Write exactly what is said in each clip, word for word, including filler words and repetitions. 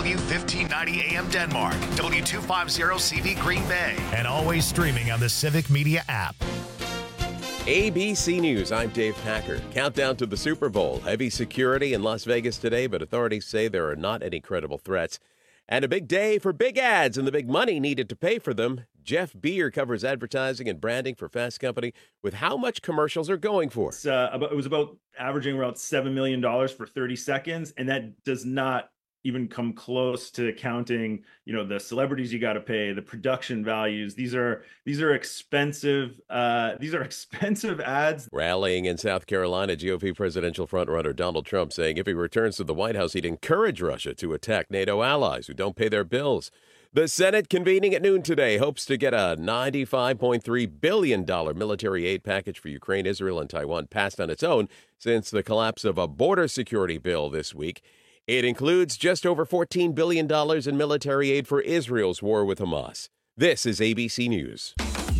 W fifteen ninety A M Denmark, W two fifty C V Green Bay, and always streaming on the Civic Media app. A B C News, I'm Dave Packer. Countdown to the Super Bowl. Heavy security in Las Vegas today, but authorities say there are not any credible threats. And a big day for big ads and the big money needed to pay for them. Jeff Beer covers advertising and branding for Fast Company with how much commercials are going for. It's, uh, about, it was about averaging around seven million dollars for thirty seconds, and that does not even come close to counting, you know, the celebrities you got to pay, the production values. These are these are expensive. Uh, these are expensive ads. Rallying in South Carolina, G O P presidential frontrunner Donald Trump saying if he returns to the White House, he'd encourage Russia to attack NATO allies who don't pay their bills. The Senate convening at noon today hopes to get a ninety-five point three billion dollars military aid package for Ukraine, Israel, and Taiwan passed on its own since the collapse of a border security bill this week. It includes just over fourteen billion dollars in military aid for Israel's war with Hamas. This is A B C News.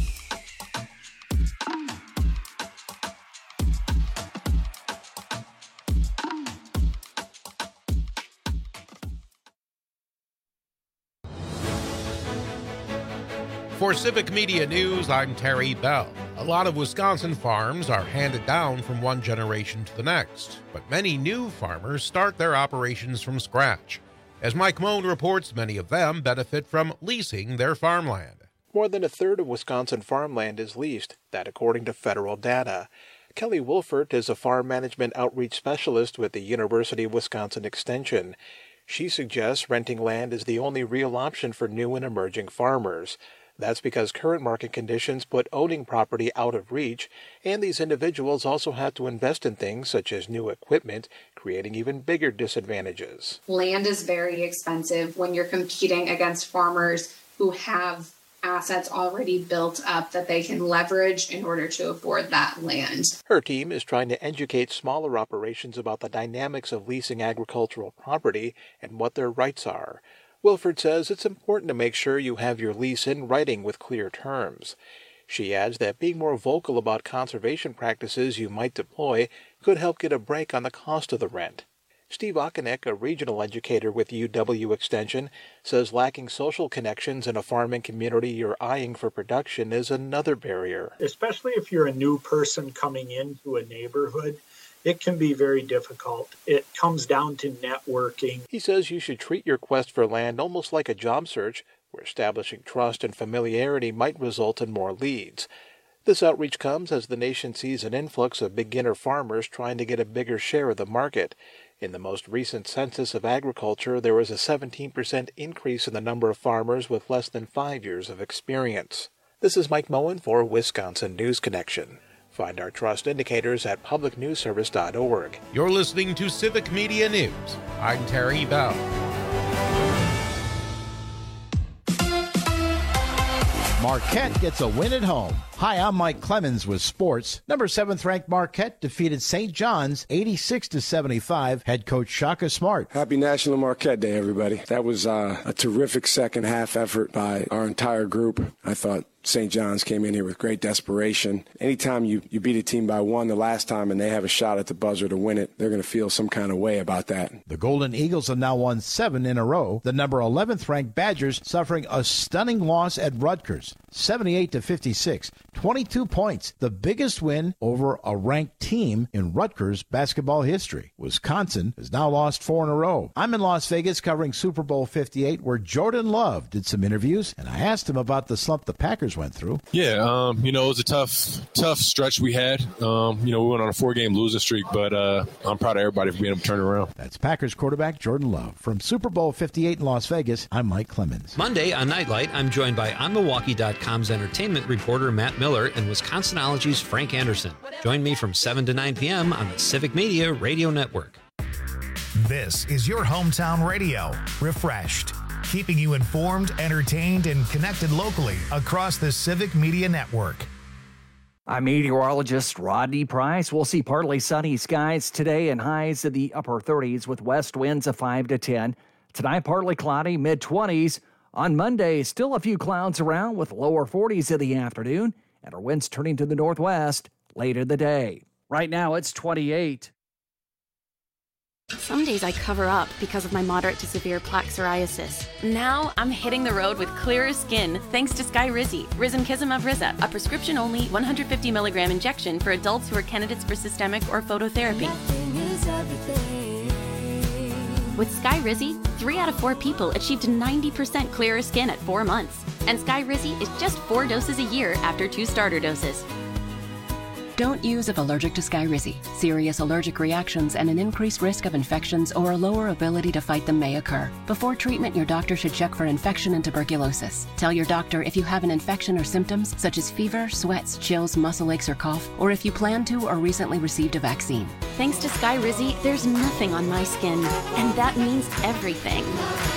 For Civic Media News, I'm Terry Bell. A lot of Wisconsin farms are handed down from one generation to the next, but many new farmers start their operations from scratch. As Mike Moan reports, many of them benefit from leasing their farmland. More than a third of Wisconsin farmland is leased, that according to federal data. Kelly Wolfert is a farm management outreach specialist with the University of Wisconsin Extension. She suggests renting land is the only real option for new and emerging farmers. That's because current market conditions put owning property out of reach, and these individuals also have to invest in things such as new equipment, creating even bigger disadvantages. Land is very expensive when you're competing against farmers who have assets already built up that they can leverage in order to afford that land. Her team is trying to educate smaller operations about the dynamics of leasing agricultural property and what their rights are. Wilford says it's important to make sure you have your lease in writing with clear terms. She adds that being more vocal about conservation practices you might deploy could help get a break on the cost of the rent. Steve Okonek, a regional educator with U W Extension, says lacking social connections in a farming community you're eyeing for production is another barrier. Especially if you're a new person coming into a neighborhood, it can be very difficult. It comes down to networking. He says you should treat your quest for land almost like a job search, where establishing trust and familiarity might result in more leads. This outreach comes as the nation sees an influx of beginner farmers trying to get a bigger share of the market. In the most recent census of agriculture, there was a seventeen percent increase in the number of farmers with less than five years of experience. This is Mike Moen for Wisconsin News Connection. Find our trust indicators at public news service dot org. You're listening to Civic Media News. I'm Terry Bell. Marquette gets a win at home. Hi, I'm Mike Clemens with sports. Number seventh ranked Marquette defeated Saint John's eighty-six to seventy-five. Head coach Shaka Smart. Happy National Marquette Day, everybody. That was uh, a terrific second half effort by our entire group. I thought Saint John's came in here with great desperation. Anytime you, you beat a team by one the last time and they have a shot at the buzzer to win it, they're going to feel some kind of way about that. The Golden Eagles have now won seven in a row. The number eleventh ranked Badgers suffering a stunning loss at Rutgers, seventy-eight to fifty-six. twenty-two points, the biggest win over a ranked team in Rutgers basketball history. Wisconsin has now lost four in a row. I'm in Las Vegas covering Super Bowl fifty-eight, where Jordan Love did some interviews, and I asked him about the slump the Packers went through. Yeah, um, you know, it was a tough, tough stretch we had. Um, you know, we went on a four-game losing streak, but uh, I'm proud of everybody for being able to turn it around. That's Packers quarterback Jordan Love. From Super Bowl fifty-eight in Las Vegas, I'm Mike Clemens. Monday on Nightlight, I'm joined by On Milwaukee dot com's entertainment reporter Matt Miller and Wisconsinology's Frank Anderson. Join me from seven to nine p.m. on the Civic Media Radio Network. This is your hometown radio, refreshed, keeping you informed, entertained, and connected locally across the Civic Media Network. I'm meteorologist Rodney Price. We'll see partly sunny skies today and highs in the upper thirties with west winds of five to ten. Tonight, partly cloudy, mid-twenties. On Monday, still a few clouds around with lower forties in the afternoon and our winds turning to the northwest later in the day. Right now, it's twenty-eight. Some days I cover up because of my moderate to severe plaque psoriasis. Now I'm hitting the road with clearer skin thanks to Skyrizi, risankizumab Riza, a prescription-only one hundred fifty milligram injection for adults who are candidates for systemic or phototherapy. With Skyrizi, three out of four people achieved ninety percent clearer skin at four months. And Skyrizi is just four doses a year after two starter doses. Don't use if allergic to Skyrizi. Serious allergic reactions and an increased risk of infections or a lower ability to fight them may occur. Before treatment, your doctor should check for infection and tuberculosis. Tell your doctor if you have an infection or symptoms such as fever, sweats, chills, muscle aches, or cough, or if you plan to or recently received a vaccine. Thanks to Skyrizi, there's nothing on my skin, and that means everything.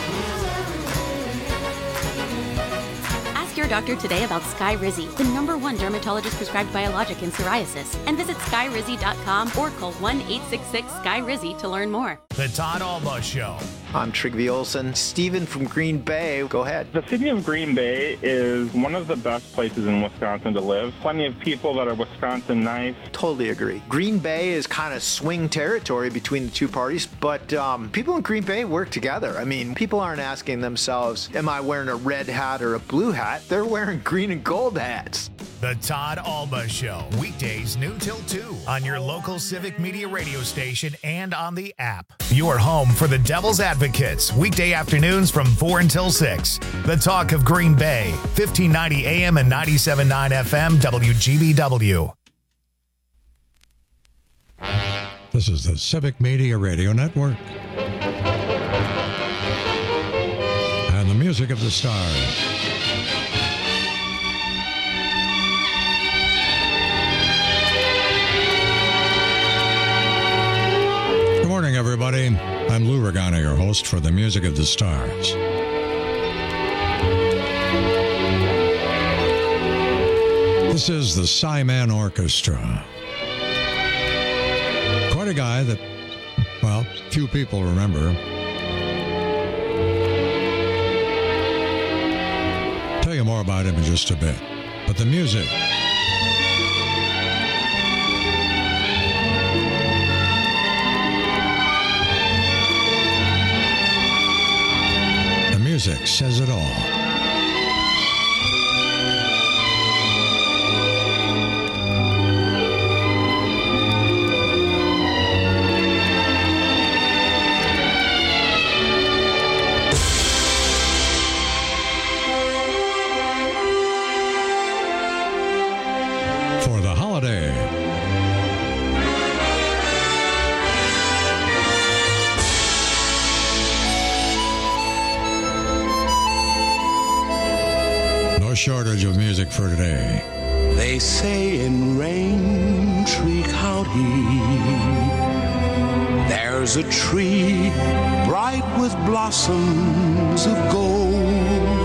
Your doctor today about Skyrizi, the number one dermatologist prescribed biologic in psoriasis, and visit skyrizi dot com or call one eight six six Sky Rizzy to learn more. The Todd Alba Show. I'm Trygve Olsen. Steven from Green Bay, go ahead. The city of Green Bay is one of the best places in Wisconsin to live. Plenty of people that are Wisconsin nice. Totally agree. Green Bay is kind of swing territory between the two parties, but um, people in Green Bay work together. I mean, people aren't asking themselves, am I wearing a red hat or a blue hat? They're wearing green and gold hats. The Todd Alba Show, weekdays noon till two on your local Civic Media radio station and on the app. Your home for the Devil's Advocates, weekday afternoons from four until six. The talk of Green Bay, fifteen ninety A M and ninety-seven point nine F M, W G B W. This is the Civic Media Radio Network. And the music of the stars. Good morning, everybody. I'm Lou Regano, your host for the Music of the Stars. This is the Cyman Orchestra. Quite a guy that, well, few people remember. Tell you more about him in just a bit. But the music... Music says it all. For the holiday. Shortage of music for today. They say in Raintree County there's a tree bright with blossoms of gold,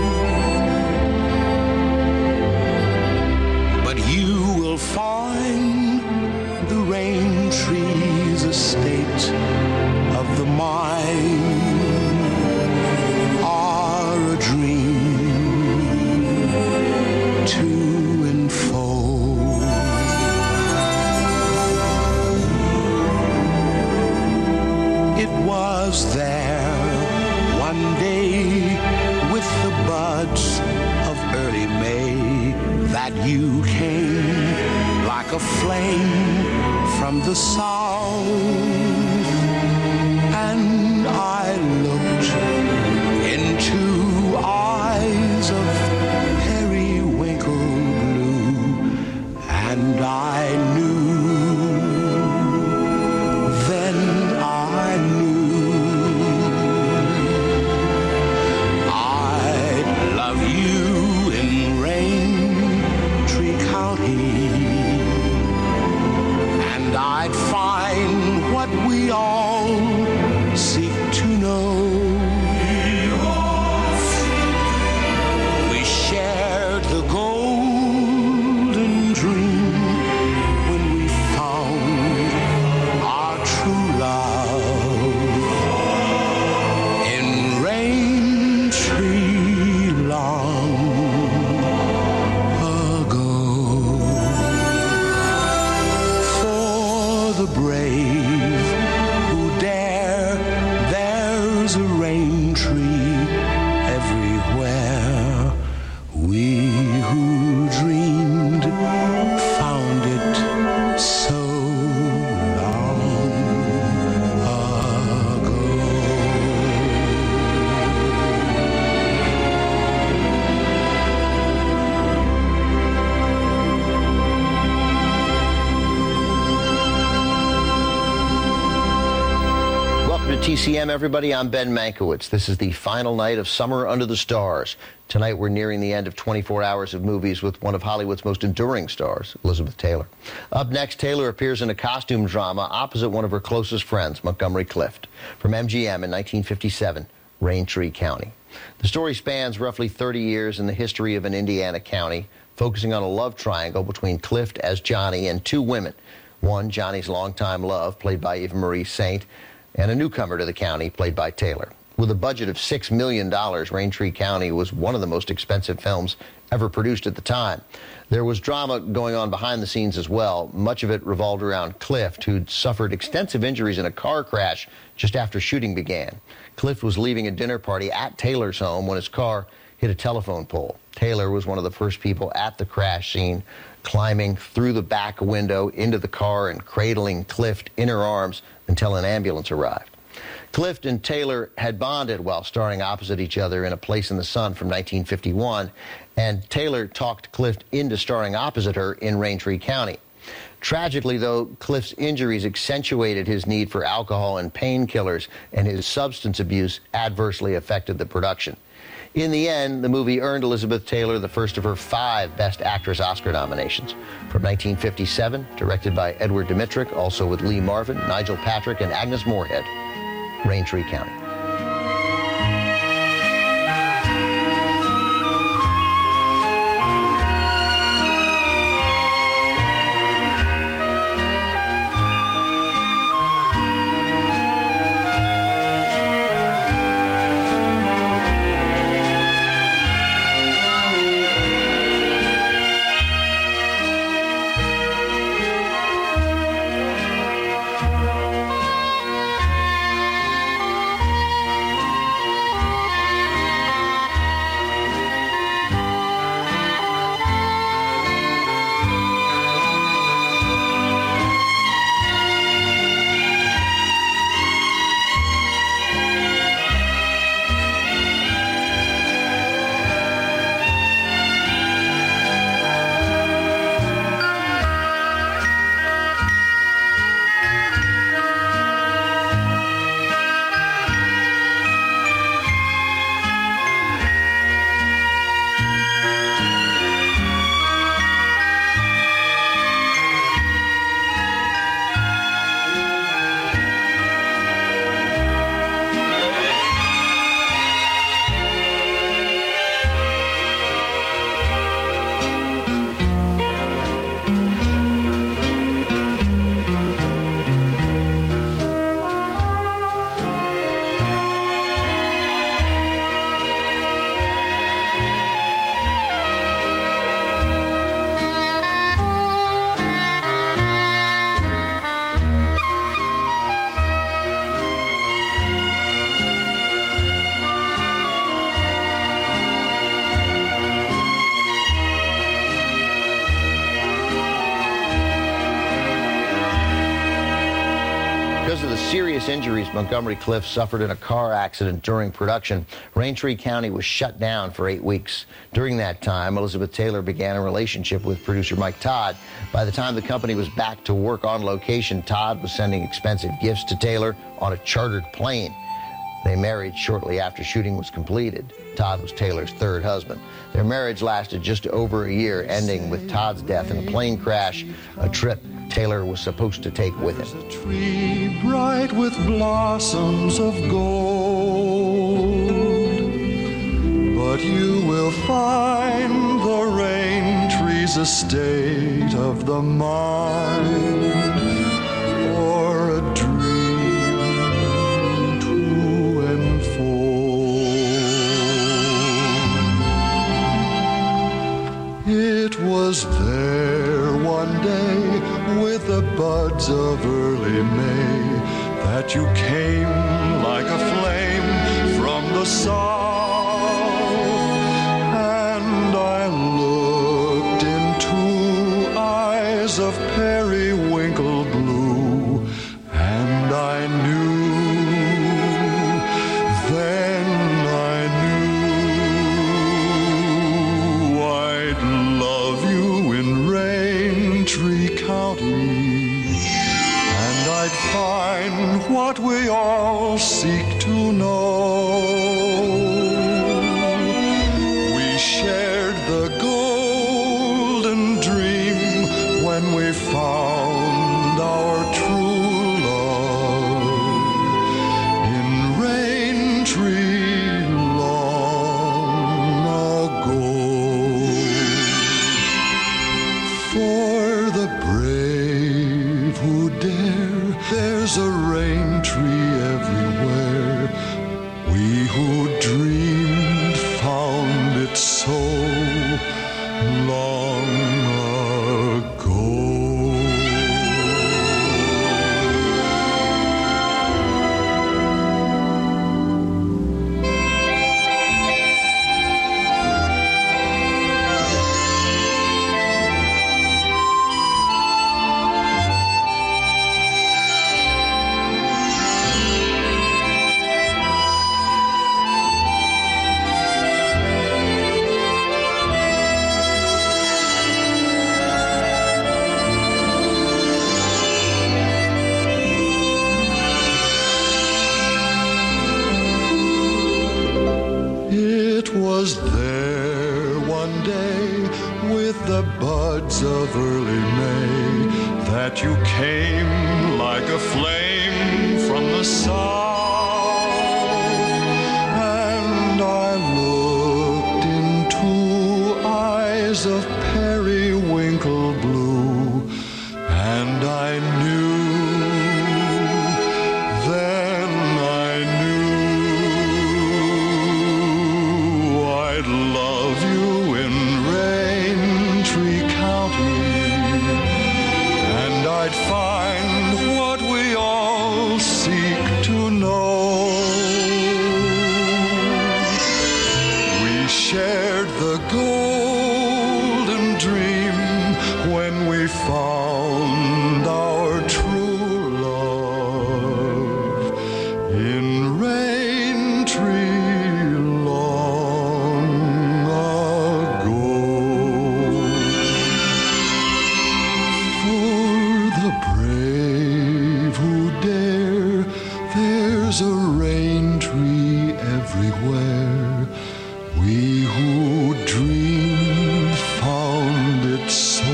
but you will find the Raintree's a state of the mind are a dream to unfold. It was there one day with the buds of early May that you came like a flame from the south, and I looked into eyes of and I knew, then I knew I'd love you in Raintree County, and I'd find what C M, everybody. I'm Ben Mankiewicz. This is the final night of Summer Under the Stars. Tonight, we're nearing the end of twenty-four hours of movies with one of Hollywood's most enduring stars, Elizabeth Taylor. Up next, Taylor appears in a costume drama opposite one of her closest friends, Montgomery Clift, from M G M in nineteen fifty-seven, Raintree County. The story spans roughly thirty years in the history of an Indiana county, focusing on a love triangle between Clift as Johnny and two women. One, Johnny's longtime love, played by Eva Marie Saint, and a newcomer to the county, played by Taylor. With a budget of six million dollars, Raintree County was one of the most expensive films ever produced at the time. There was drama going on behind the scenes as well. Much of it revolved around Clift, who'd suffered extensive injuries in a car crash just after shooting began. Clift was leaving a dinner party at Taylor's home when his car hit a telephone pole. Taylor was one of the first people at the crash scene, climbing through the back window into the car and cradling Clift in her arms until an ambulance arrived. Clift and Taylor had bonded while starring opposite each other in A Place in the Sun from nineteen fifty-one, and Taylor talked Clift into starring opposite her in Raintree County. Tragically, though, Clift's injuries accentuated his need for alcohol and painkillers, and his substance abuse adversely affected the production. In the end, the movie earned Elizabeth Taylor the first of her five Best Actress Oscar nominations. From nineteen fifty-seven, directed by Edward Dmytryk, also with Lee Marvin, Nigel Patrick, and Agnes Moorehead, Raintree County. Serious injuries Montgomery Clift suffered in a car accident during production, Raintree County was shut down for eight weeks. During that time, Elizabeth Taylor began a relationship with producer Mike Todd. By the time the company was back to work on location, Todd was sending expensive gifts to Taylor on a chartered plane. They married shortly after shooting was completed. Todd was Taylor's third husband. Their marriage lasted just over a year, ending with Todd's death in a plane crash, a trip Taylor was supposed to take with him. A tree bright with blossoms of gold, but you will find the rain tree's a state of the mind, or a dream to enfold. It was there one day, with the buds of early May, that you came like a flame from the south, and I looked into eyes of periwinkle blue, and I knew, then I knew I'd love you in Raintree County, and I'd find what we all It was there one day with the buds of early May that you came like a flame from the south, and I looked into eyes of periwinkle blue, and I knew, then I knew I'd love you in Raintree County, and I'd find what we all seek to know. We shared the golden dream when we found our true love in Raintree long ago. For the brave who dare, there's a rain tree everywhere. We who dreamed found it so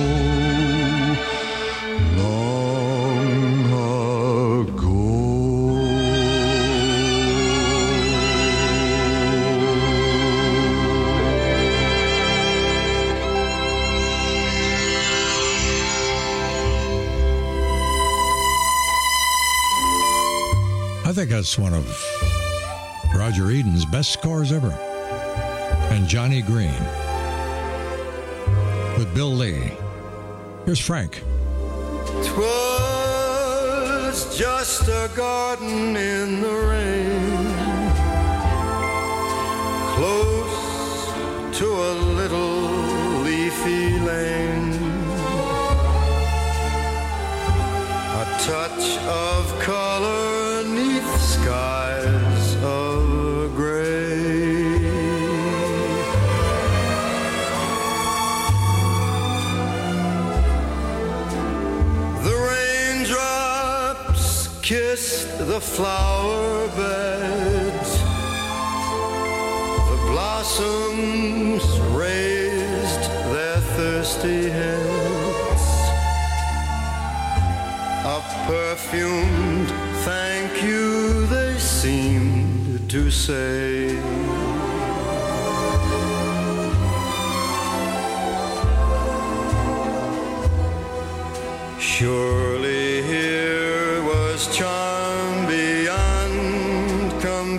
long ago. I think that's one of Roger Eden's best scores ever. And Johnny Green with Bill Lee. Here's Frank. 'Twas just a garden in the rain, close to a little leafy lane. A touch of color 'neath skies of gray. The raindrops kissed the flower beds, the blossoms raised their thirsty heads. A perfumed thank you they seemed to say. Surely here was charm beyond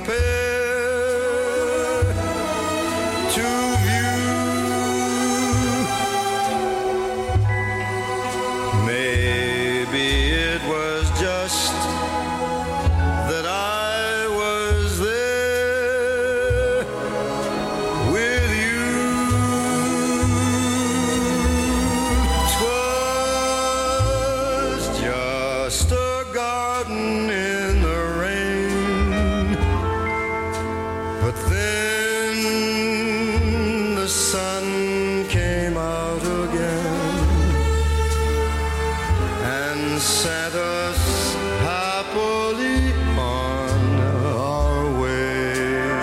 compare to view. Maybe it was just that I was there with you. 'Twas just a garden in the rain, but then the sun came out again and set us happily on our way.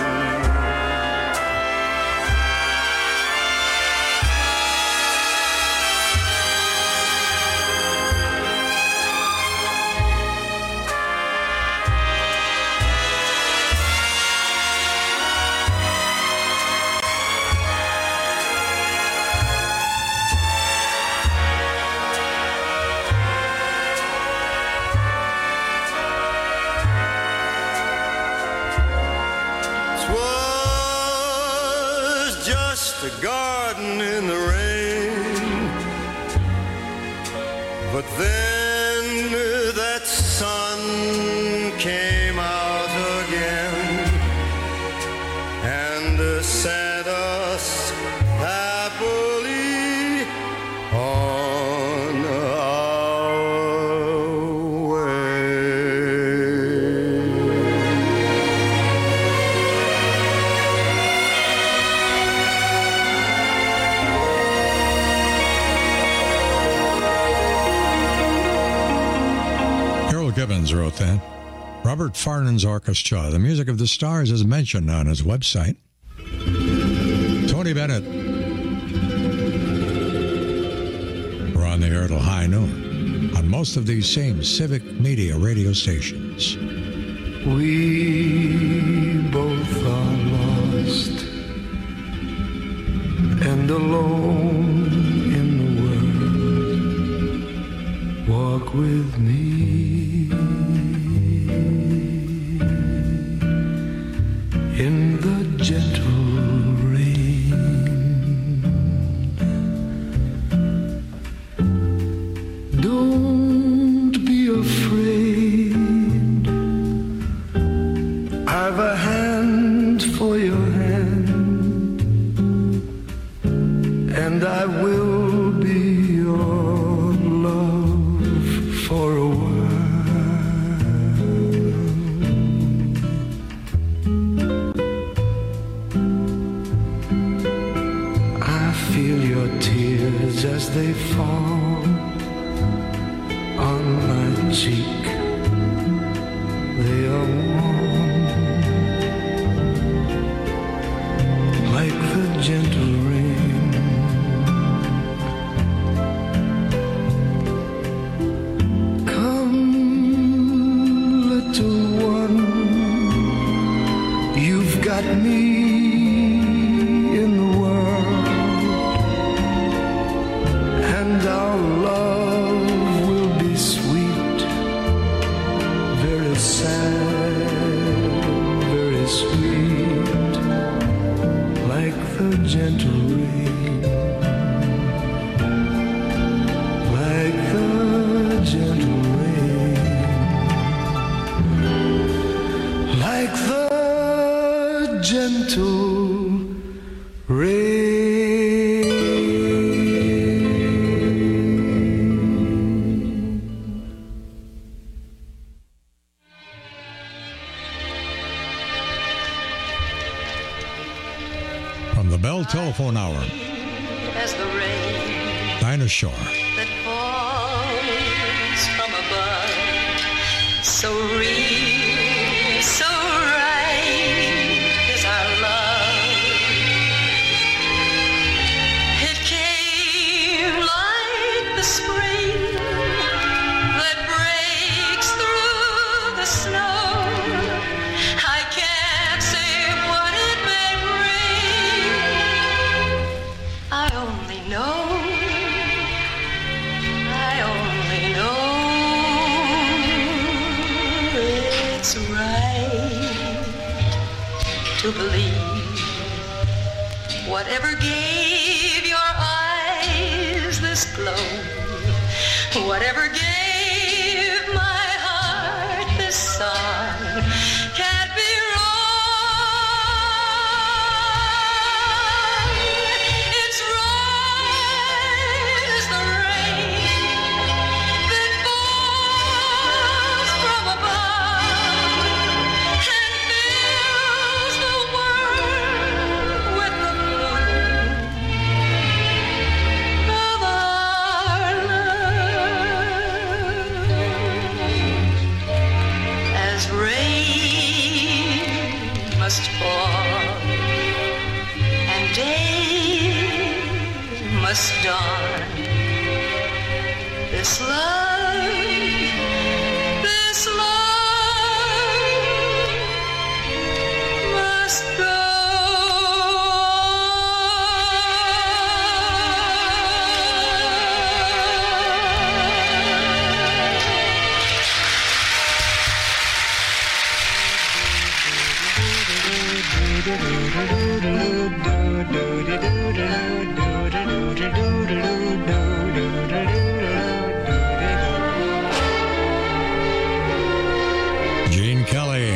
A garden in the rain, but then that sun came out again and set us happily on our Gibbons wrote that. Robert Farnan's orchestra. The music of the stars is mentioned on his website. Tony Bennett. We're on the air till high noon on most of these same Civic Media radio stations. We both are lost and alone in the world. Walk with me in the gentle rain. Don't be afraid. I've a hand for your hand, and I will be your love for a while. I feel your tears as they fall on my cheek. They are warm like the gentle rain. Come, little one, you've got me in the world, and our love will be sweet, very sad, very sweet, like the gentle rain, like the gentle rain, like the gentle From the Bell Telephone Hour, As the rain Dinah Shore. that falls from above, so real, so right is our love. It came like the spring that breaks through the snow. I can't say what it may bring. I only know, I only know it's right to believe whatever gave your eyes this glow, whatever gave my heart this song, can't be wrong. It's right as the rain that falls from above and fills the world with the bloom of our love. As rain must fall and day must dawn, this love, this love must go Gene Kelly.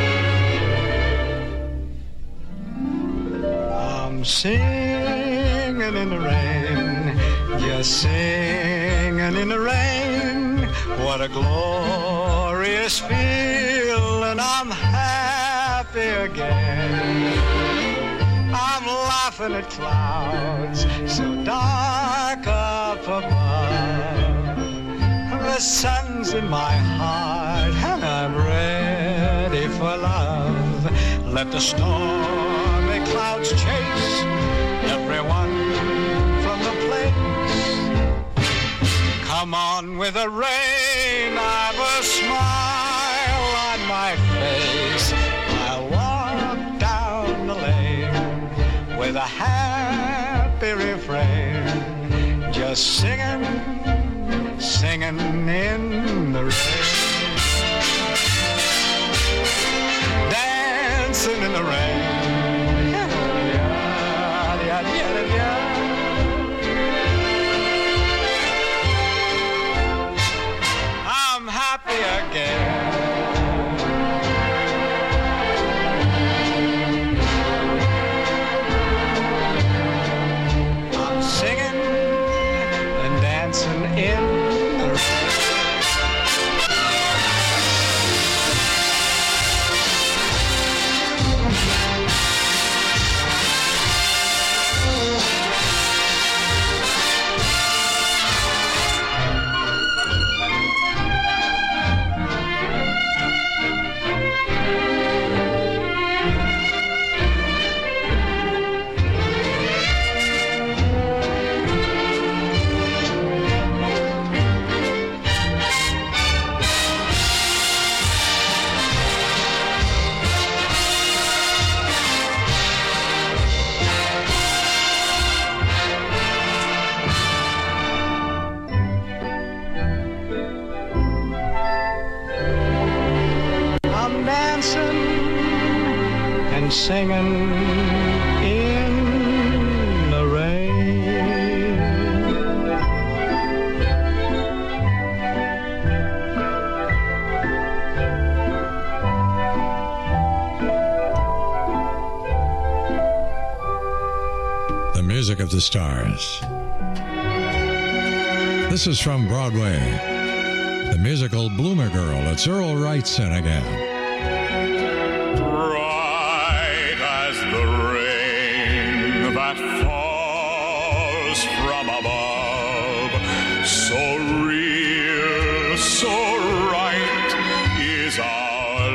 I'm singing in the rain, just singing in the rain. What a glorious feeling, I'm happy again. I'm laughing at clouds so dark up above. The sun's in my heart and I'm ready for love. Let the stormy clouds chase Come on with the rain, I've a smile on my face. I'll walk down the lane with a happy refrain, just singing, singing in the rain, dancing in the rain. I'm happy again. I'm singing and dancing in the rain. I'm dancing and singing in the rain. The music of the stars. This is from Broadway. The musical Bloomer Girl. It's Earl Wrightson again. Bright as the rain that falls from above, so real, so right is our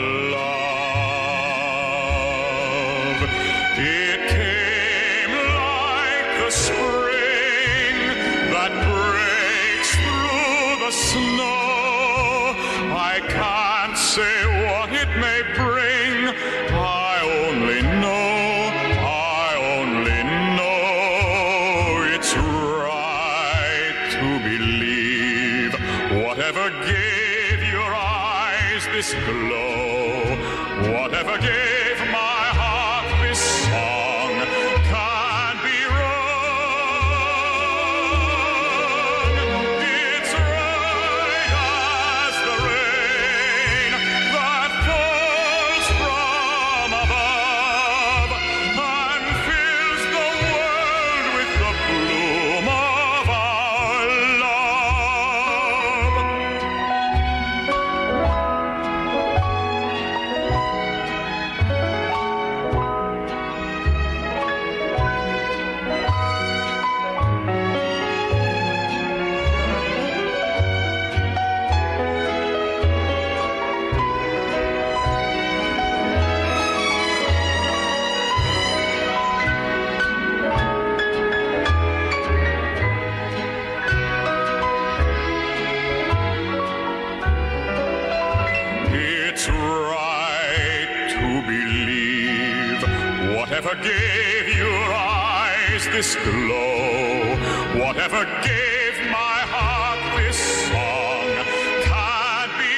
love. It came like the spring that breaks through the snow. I can't say what it may bring. I only know, I only know it's right to believe. Whatever gave your eyes this glow, whatever gave my heart this song, can't be wrong. It's right as the rain that falls from above and fills the world with the bloom of our love. It's right to believe. Whatever gave your eyes this glow, whatever gave my heart this song, can't be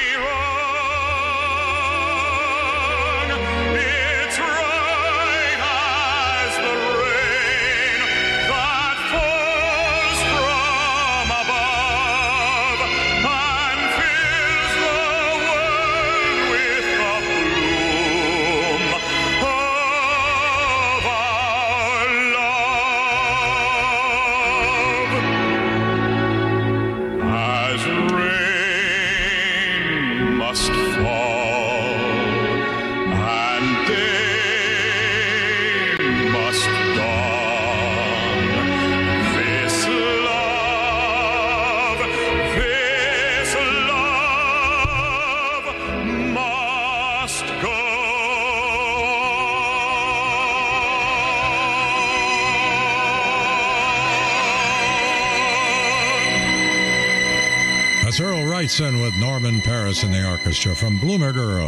wrong. It's right as the rain that falls from above and fills the world with the bloom of our love. That's Earl Wrightson with Norman Paris in the orchestra from Bloomer Girl.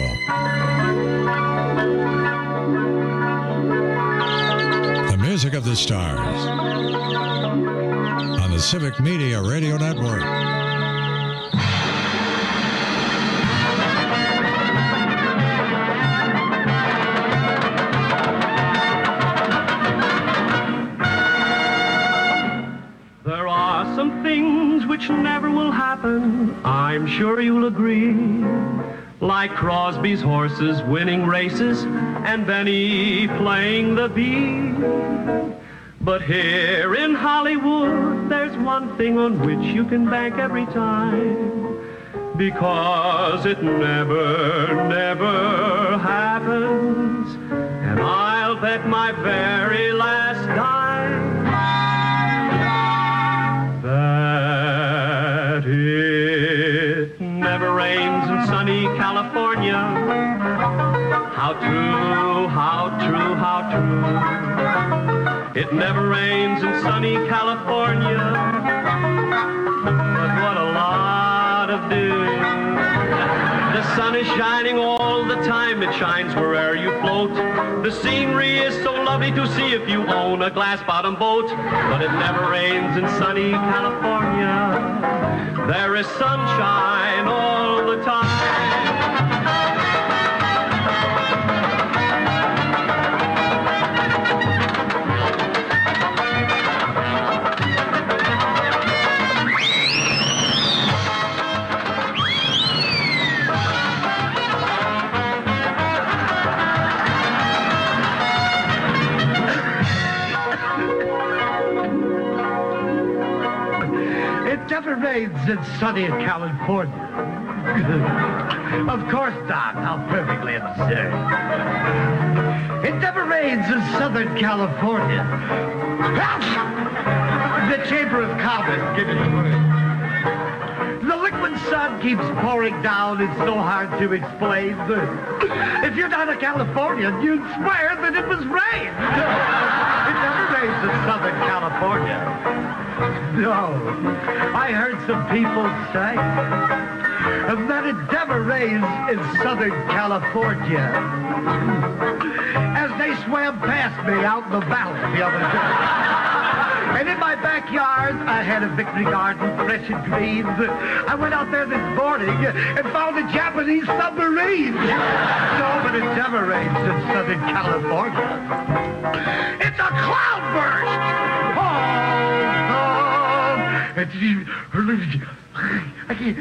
The music of the stars on the Civic Media Radio Network. There are some things which never will happen, I'm sure you'll agree. Like Crosby's horses winning races and Benny playing the bee. But here in Hollywood, there's one thing on which you can bank every time. Because it never, never happens. And I'll bet my very last dime that it never rains in sunny California. How true, how true, how true. It never rains in sunny California. But what a lot of dew. The sun is shining all the time. It shines wherever you float. The scenery is so lovely to see if you own a glass-bottom boat. But it never rains in sunny California. There is sunshine all the time. Never rains in sunny California. Of course not. How perfectly absurd. It never rains in Southern California. The Chamber of Commerce, give it a word. The liquid sun keeps pouring down. It's so hard to explain. If you're not a Californian, you'd swear that it was rain. It never rains in Southern California. No, I heard some people say that it never rains in Southern California. As they swam past me out in the valley the other day. And in my backyard, I had a victory garden, fresh and green. I went out there this morning and found a Japanese submarine. No, but it never rains in Southern California. It's a cloudburst! I can't.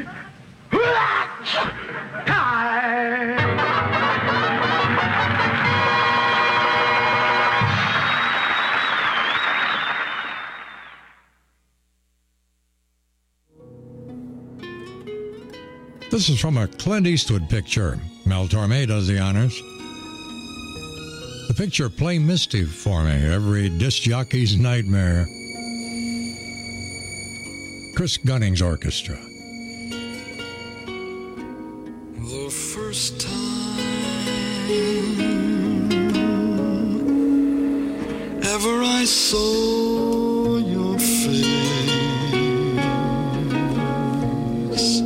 This is from a Clint Eastwood picture. Mel Torme does the honors. The picture, Play Misty for Me, every disc jockey's nightmare. Chris Gunning's orchestra. The first time ever I saw your face,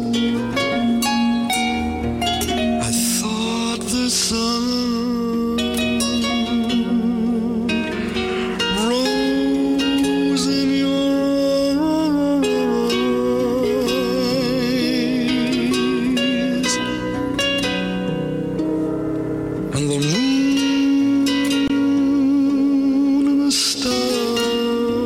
I thought the sun rose in your the moon and the stars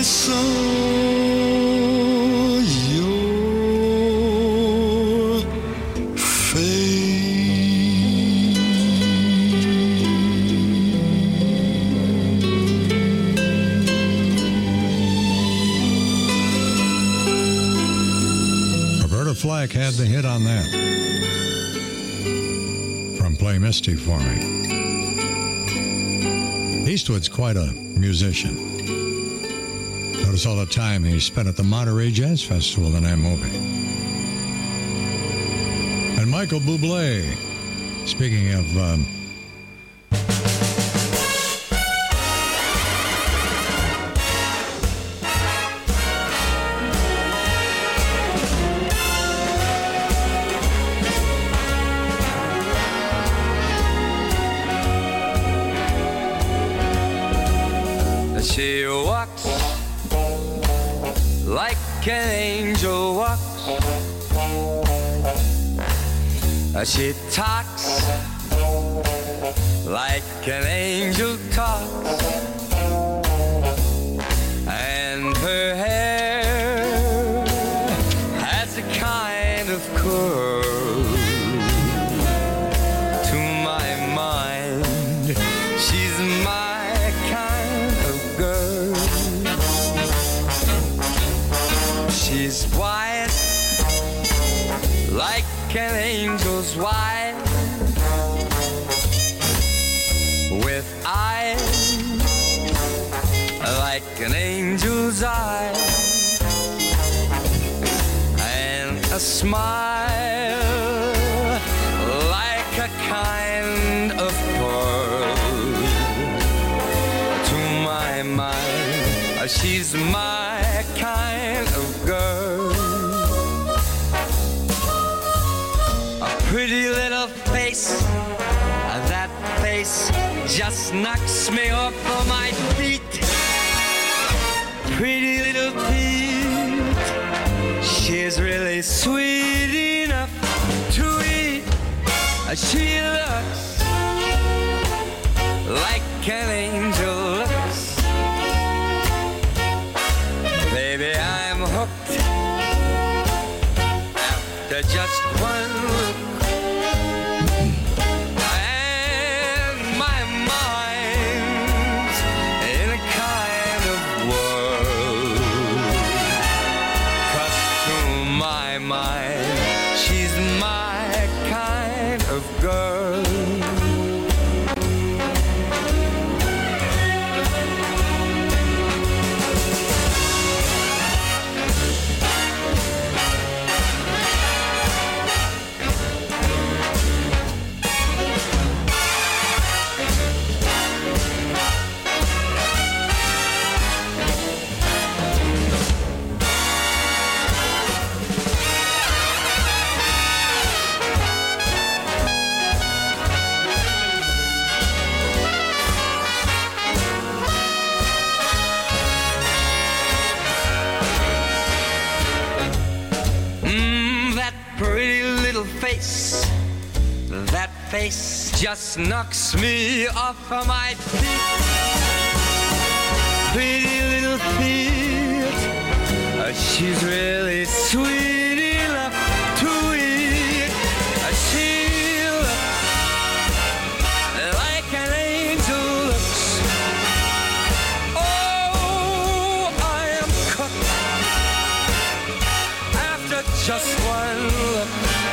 saw your face. Roberta Flack had the hit on that. From Play Misty for Me. Eastwood's quite a musician. Notice all the time he spent at the Monterey Jazz Festival in that movie. And Michael Bublé, speaking of um, she walks like an angel walks. She talks like an angel talks. And her hair has a kind of curl. To my mind, she's my kind of girl. She's white like an angel's white, with eyes like an angel's eyes, and a smile like a kind of pearl. To my mind, she's my kind of girl. A pretty little face, that face just knocks me off of my feet. Pretty little Pete, she's really sweet enough to eat. She looks like an angel looks. Baby, I'm hooked after just one look. And my mind's in a kind of whirl. 'Cause to my mind, she's my kind of girl. Face, that face just knocks me off of my feet. Pretty little feet, uh, she's really sweet enough to eat. Uh, she looks like an angel looks. Oh, I am cooked after just one look.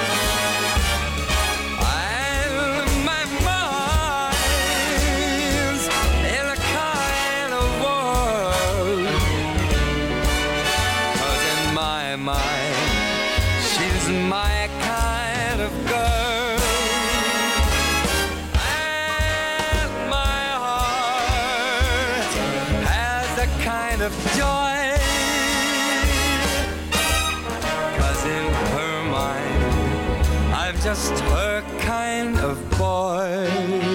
Of joy, 'cause in her mind I'm just her kind of boy.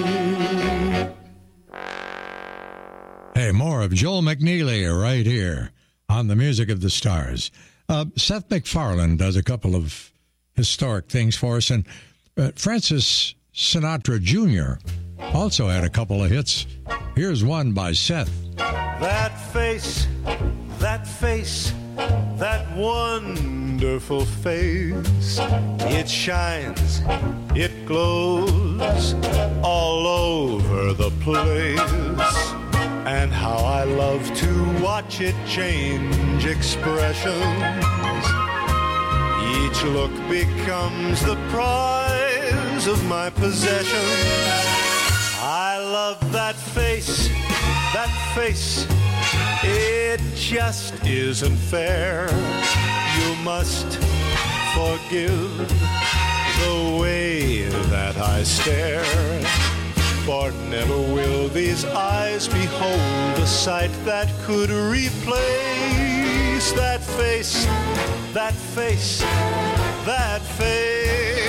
Hey, more of Joel McNeely right here on the Music of the Stars. Uh, Seth MacFarlane does a couple of historic things for us, and uh, Francis Sinatra Junior also had a couple of hits. Here's one by Seth. That face, that face, that wonderful face. It shines, it glows all over the place. And how I love to watch it change expressions. Each look becomes the prize of my possessions. I love that face, that face. It just isn't fair. You must forgive the way that I stare. For never will these eyes behold a sight that could replace that face, that face, that face.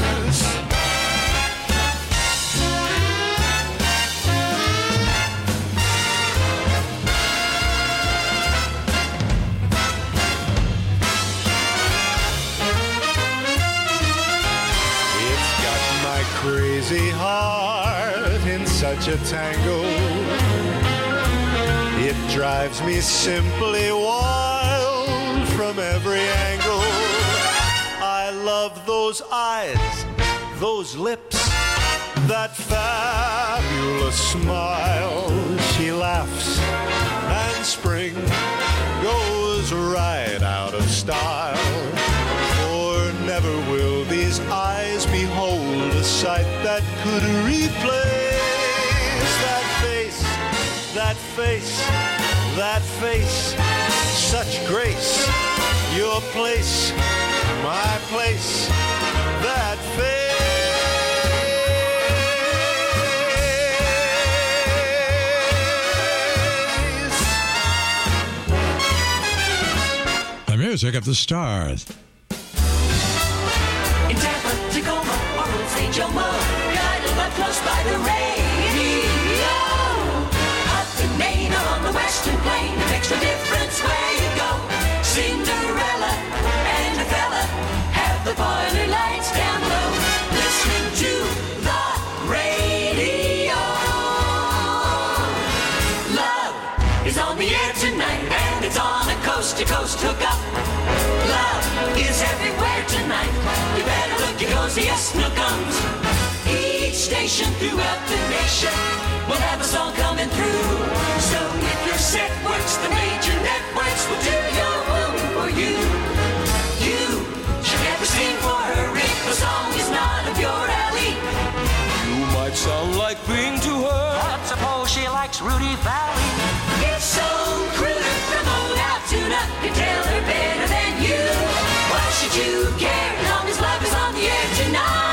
It's got my crazy heart in such a tangle. It drives me simply wild from every angle. I love those eyes, those lips, that fabulous smile. She laughs and spring goes right out of style. For never will these eyes behold a sight that could replace that face, that face, that face. Such grace, your place, my place, that face. The music of the stars. In Tampa, Tacoma, or Old Saint Jomo, guided up close by the radio. Up in Maine or on the Western Plain, it makes no difference where you go. Cinderella and her fella have the parlor lights down low, listening to the radio. Love is on the air tonight, and it's on a coast-to-coast hookup. Love is everywhere tonight. You better look your cozy, yes, snookums. Each station throughout the nation will have a song coming through. So if your set works, the major networks will do your woo for you. You should never sing for her if the song is not up your alley. You might sound like Bing to her, but suppose she likes Rudy Valley. If so, Cruder from Old Altoona can tell her better than you. Why should you care as long as love is on the air tonight?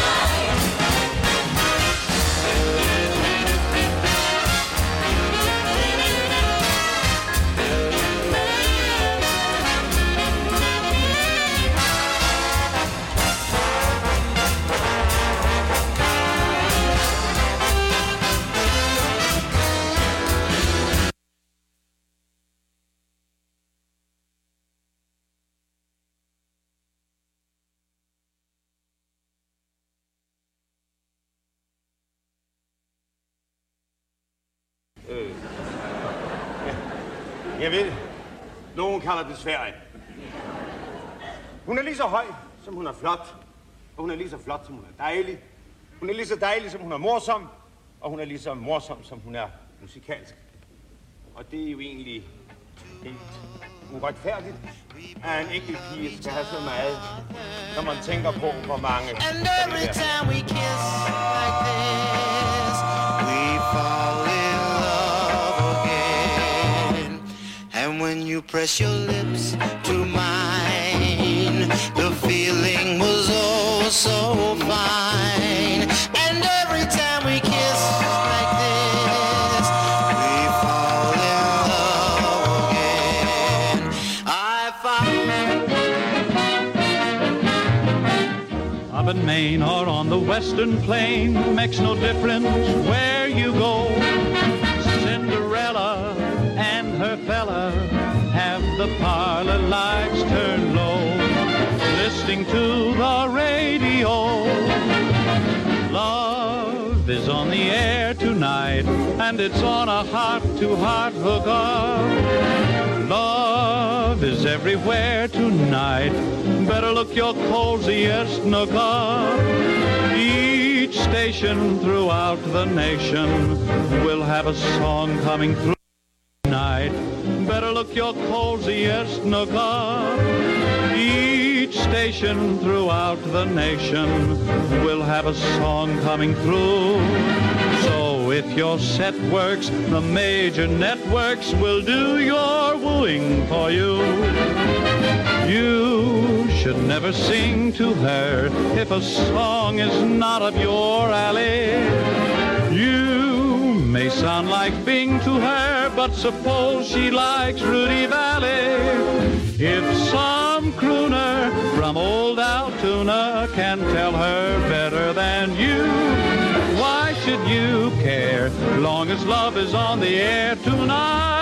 Øh. Ja. Jeg ved, nogen kalder det Sverige. Hun er lige så høj, som hun er flot. Og hun er lige så flot, som hun er dejlig. Hun er lige så dejlig, som hun er morsom. Og hun er lige så morsom, som hun er musikalsk. Og det er jo egentlig helt uretfærdigt, at en enkelt pige skal have så meget, når man tænker på, hvor mange... And every time we kiss like this, we fall in love again. And when you press your lips to mine, the feeling was oh so fine. And every time we kiss like this, we fall in love again. I found Up in Maine or on the Western Plain, makes no difference where you go. Cinderella and her fella have the parlor lights turned low, listening to the radio. Love is on the air tonight, and it's on a heart-to-heart hookup. Love is everywhere tonight. Better look your coziest nook up. Each station throughout the nation will have a song coming through tonight. Better look your coziest nook up. Each station throughout the nation will have a song coming through. So if your set works, the major networks will do your wooing for you. You should never sing to her if a song is not up your alley. You may sound like Bing to her, but suppose she likes Rudy Valley. If some crooner from old Altoona can tell her better than you, why should you care, long as love is on the air tonight?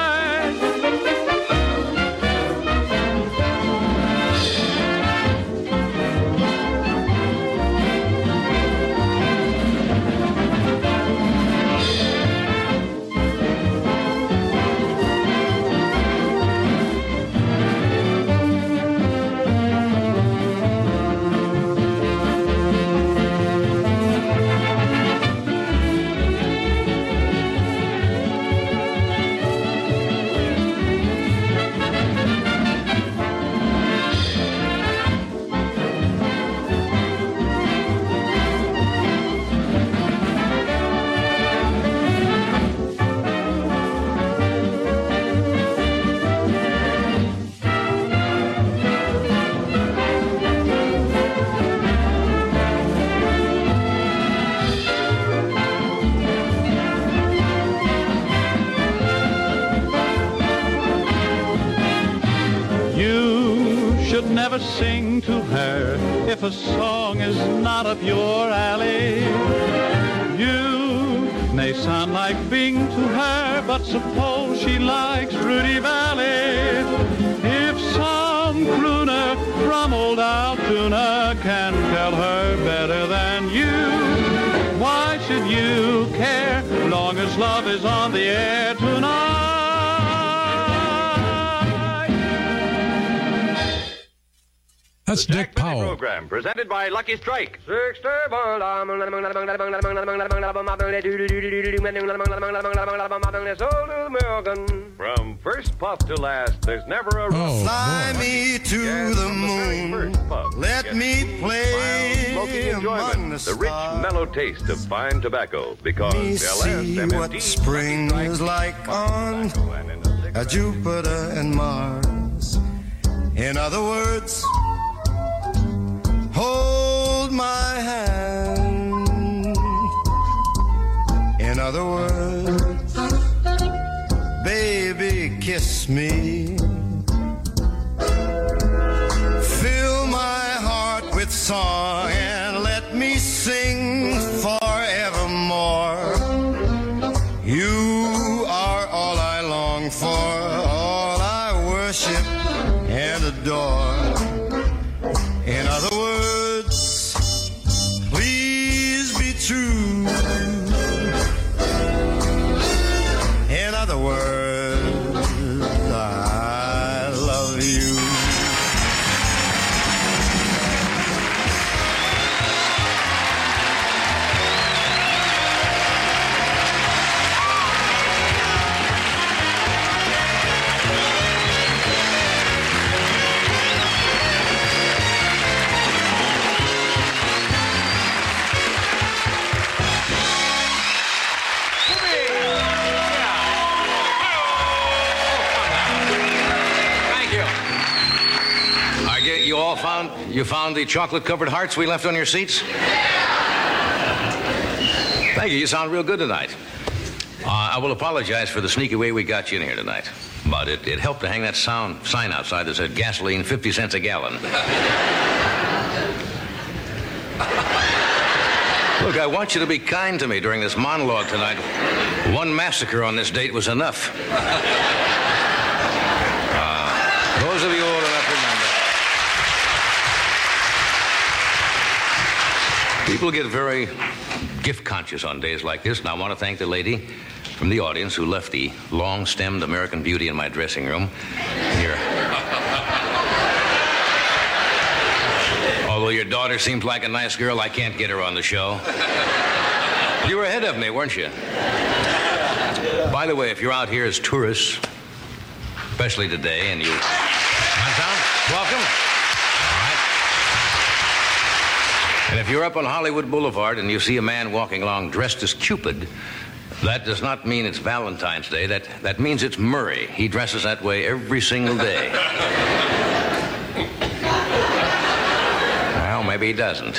Never sing to her if a song is not up your alley. You may sound like Bing to her, but suppose she likes Rudy Valley. If some crooner from old Altoona can tell her better than you, why should you care, long as love is on the air tonight? That's Dick Powell. Program presented by Lucky Strike. From first puff to last, there's never a oh, fly boy. me to the moon. Let me play among the, the rich, mellow taste of fine tobacco, because L S M M T what spring is like on a Jupiter and Mars. In other words, hold my hand. In other words, baby, kiss me. Fill my heart with song and let me sing forevermore. You are all I long for, all I worship and adore. In other words, please be true. In other words, I love you. You all found you found the chocolate-covered hearts we left on your seats? Thank you. You sound real good tonight. Uh, I will apologize for the sneaky way we got you in here tonight, but it, it helped to hang that sound sign outside that said gasoline fifty cents a gallon. Look, I want you to be kind to me during this monologue tonight. One massacre on this date was enough. Uh, those of you old enough remember. People get very gift conscious on days like this, and I want to thank the lady from the audience who left the long-stemmed American Beauty in my dressing room. Here. Although your daughter seems like a nice girl, I can't get her on the show. You were ahead of me, weren't you? By the way, if you're out here as tourists, especially today, and you... Downtown, welcome. All right. And if you're up on Hollywood Boulevard and you see a man walking along dressed as Cupid, that does not mean it's Valentine's Day. That, that means it's Murray. He dresses that way every single day. Well, maybe he doesn't.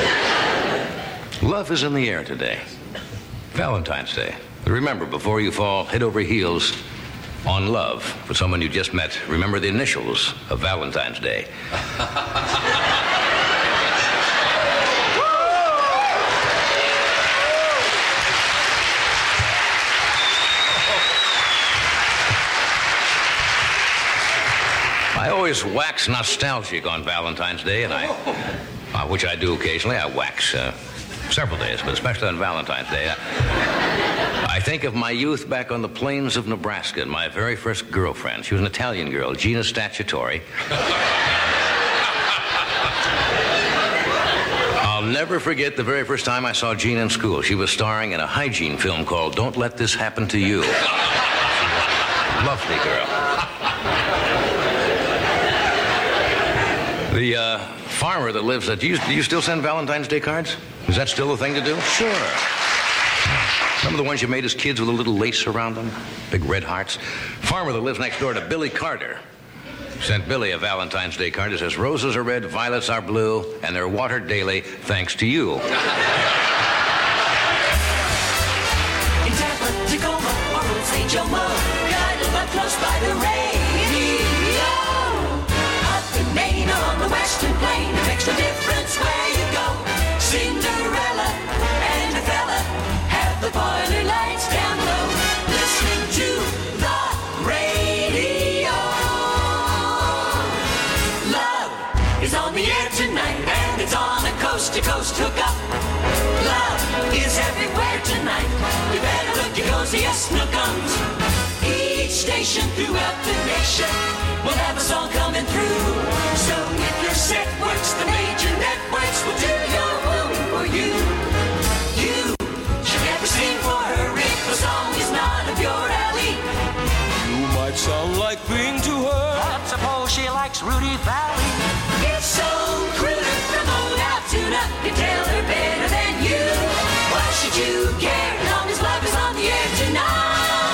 Love is in the air today. Valentine's Day. But remember, before you fall head over heels on love for someone you just met, remember the initials of Valentine's Day. I always wax nostalgic on Valentine's Day, and I, uh, which I do occasionally, I wax uh, several days, but especially on Valentine's Day. I, I think of my youth back on the plains of Nebraska and my very first girlfriend. She was an Italian girl, Gina Statutori. I'll never forget the very first time I saw Gina in school. She was starring in a hygiene film called Don't Let This Happen to You. Lovely girl. The uh, farmer that lives at... Do you, do you still send Valentine's Day cards? Is that still a thing to do? Sure. Some of the ones you made as kids with a little lace around them? Big red hearts? Farmer that lives next door to Billy Carter sent Billy a Valentine's Day card that says, roses are red, violets are blue, and they're watered daily thanks to you. In Tampa, Tacoma, or Old Saint Joe Mo, cuddled up close by the radio. Up in Maine or on the Western Plain, it makes no difference where you go. Cinderella and a fella have the boiler lights down low, listening to the radio. Love is on the air tonight, and it's on a coast-to-coast hookup. Love is everywhere tonight. You better look your coziest nookums. Each station throughout the nation will have a song coming through. So if your set works, the major networks will do your woo for you. You should never sing for her if the song is not of your alley. You might sound like being to her. But suppose she likes Rudy Valley. If so, Critter from Old Altoona can tell her better than you. Why should you care as long as love is on the air tonight?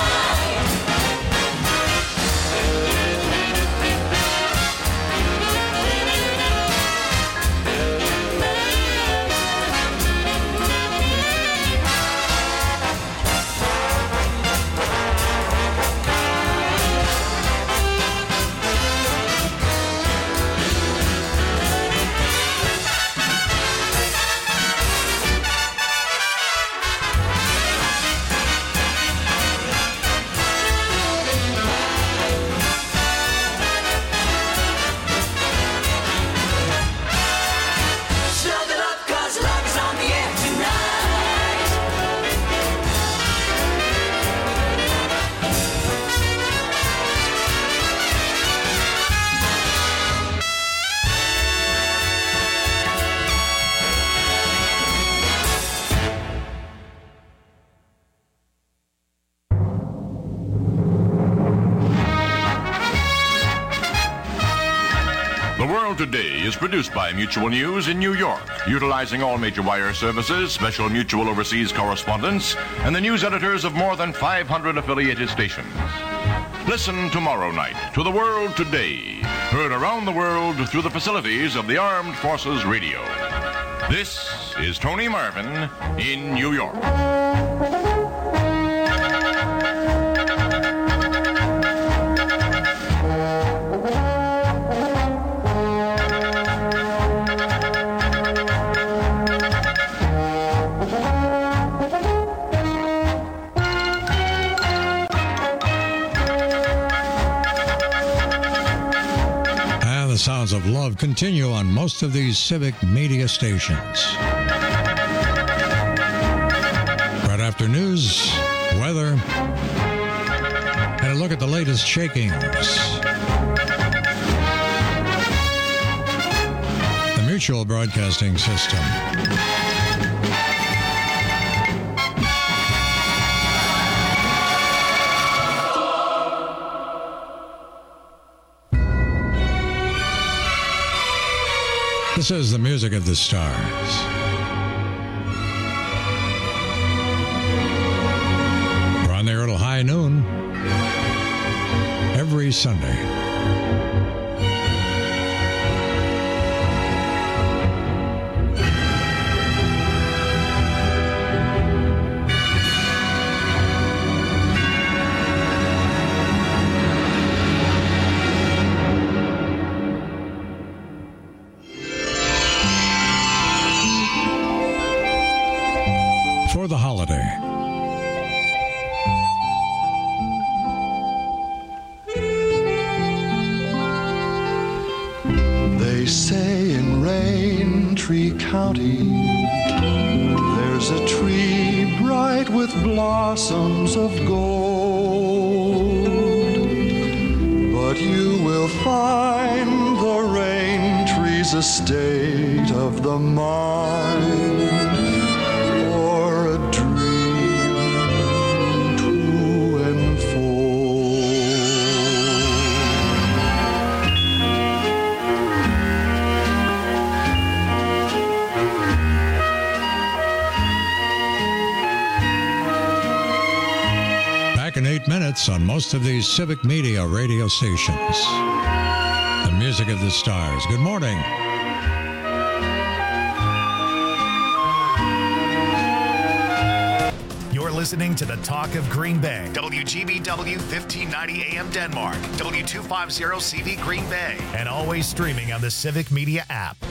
Today is produced by Mutual News in New York, utilizing all major wire services, special Mutual overseas correspondents, and the news editors of more than five hundred affiliated stations. Listen tomorrow night to The World Today, heard around the world through the facilities of the Armed Forces Radio. This is Tony Marvin in New York. Sounds of love continue on most of these civic media stations. Right after news, weather, and a look at the latest shakings. The Mutual Broadcasting System. This is the music of the stars. We're on the air till high noon every Sunday. For the holiday. They say in Raintree County there's a tree bright with blossoms of gold, but you will find the rain tree's a state of the mind. In eight minutes on most of these civic media radio stations. The music of the stars. Good morning. You're listening to the Talk of Green Bay. W G B W fifteen ninety A M Denmark. W two fifty C V Green Bay. And always streaming on the Civic Media app.